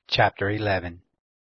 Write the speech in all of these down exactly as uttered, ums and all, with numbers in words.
Chapter eleven.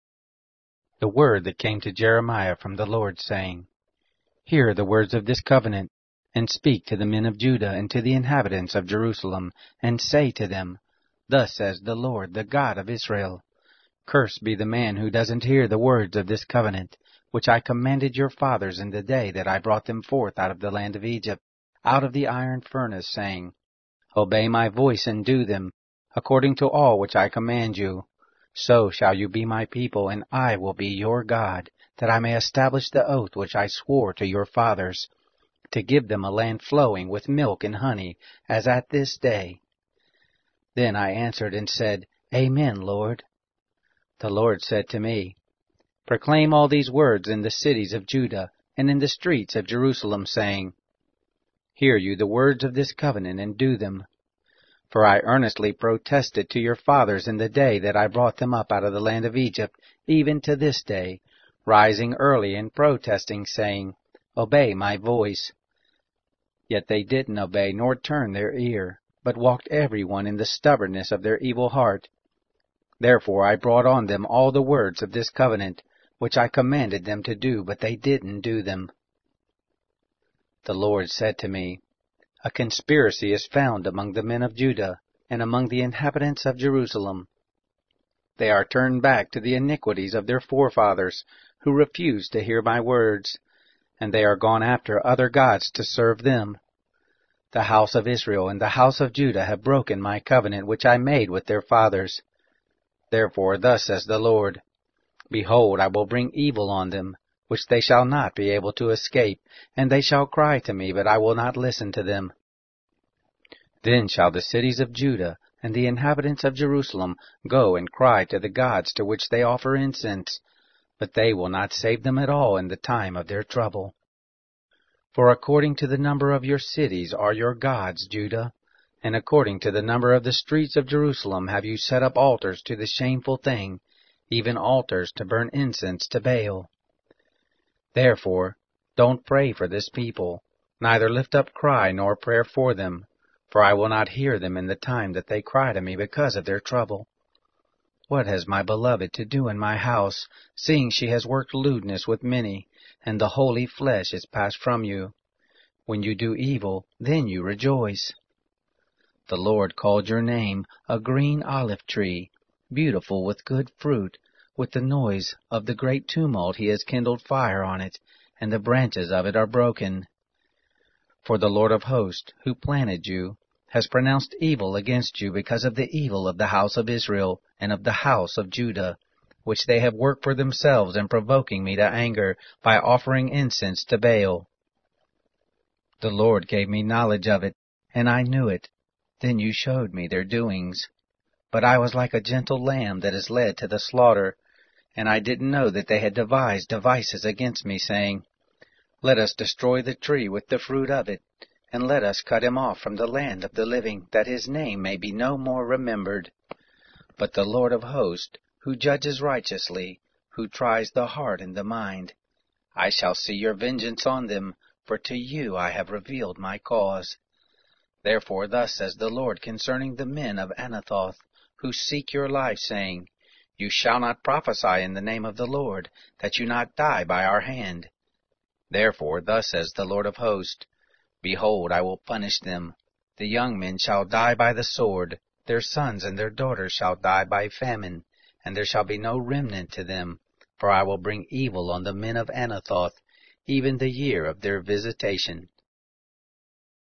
The word that came to Jeremiah from the Lord, saying, Hear the words of this covenant, and speak to the men of Judah and to the inhabitants of Jerusalem, and say to them, Thus says the Lord, the God of Israel, Cursed be the man who doesn't hear the words of this covenant, which I commanded your fathers in the day that I brought them forth out of the land of Egypt, out of the iron furnace, saying, Obey my voice and do them, according to all which I command you. So shall you be my people, and I will be your God, that I may establish the oath which I swore to your fathers, to give them a land flowing with milk and honey, as at this day. Then I answered and said, Amen, Lord. The Lord said to me, Proclaim all these words in the cities of Judah and in the streets of Jerusalem, saying, Hear you the words of this covenant, and do them. For I earnestly protested to your fathers in the day that I brought them up out of the land of Egypt, even to this day, rising early and protesting, saying, Obey my voice. Yet they didn't obey nor turn their ear, but walked every one in the stubbornness of their evil heart. Therefore I brought on them all the words of this covenant, which I commanded them to do, but they didn't do them. The Lord said to me, A conspiracy is found among the men of Judah, and among the inhabitants of Jerusalem. They are turned back to the iniquities of their forefathers, who refused to hear my words, and they are gone after other gods to serve them. The house of Israel and the house of Judah have broken my covenant which I made with their fathers. Therefore thus says the Lord, Behold, I will bring evil on them, which they shall not be able to escape, and they shall cry to me, but I will not listen to them. Then shall the cities of Judah and the inhabitants of Jerusalem go and cry to the gods to which they offer incense, but they will not save them at all in the time of their trouble. For according to the number of your cities are your gods, Judah, and according to the number of the streets of Jerusalem have you set up altars to the shameful thing, even altars to burn incense to Baal. Therefore, don't pray for this people, neither lift up cry nor prayer for them, for I will not hear them in the time that they cry to me because of their trouble. What has my beloved to do in my house, seeing she has worked lewdness with many, and the holy flesh is passed from you? When you do evil, then you rejoice. The Lord called your name a green olive tree, beautiful with good fruit. With the noise of the great tumult he has kindled fire on it, and the branches of it are broken. For the Lord of hosts, who planted you, has pronounced evil against you because of the evil of the house of Israel and of the house of Judah, which they have worked for themselves in provoking me to anger by offering incense to Baal. The Lord gave me knowledge of it, and I knew it. Then you showed me their doings. But I was like a gentle lamb that is led to the slaughter, and I didn't know that they had devised devices against me, saying, Let us destroy the tree with the fruit of it, and let us cut him off from the land of the living, that his name may be no more remembered. But the Lord of hosts, who judges righteously, who tries the heart and the mind, I shall see your vengeance on them, for to you I have revealed my cause. Therefore thus says the Lord concerning the men of Anathoth, who seek your life, saying, You shall not prophesy in the name of the Lord, that you not die by our hand. Therefore thus says the Lord of hosts, Behold, I will punish them. The young men shall die by the sword, their sons and their daughters shall die by famine, and there shall be no remnant to them, for I will bring evil on the men of Anathoth, even the year of their visitation.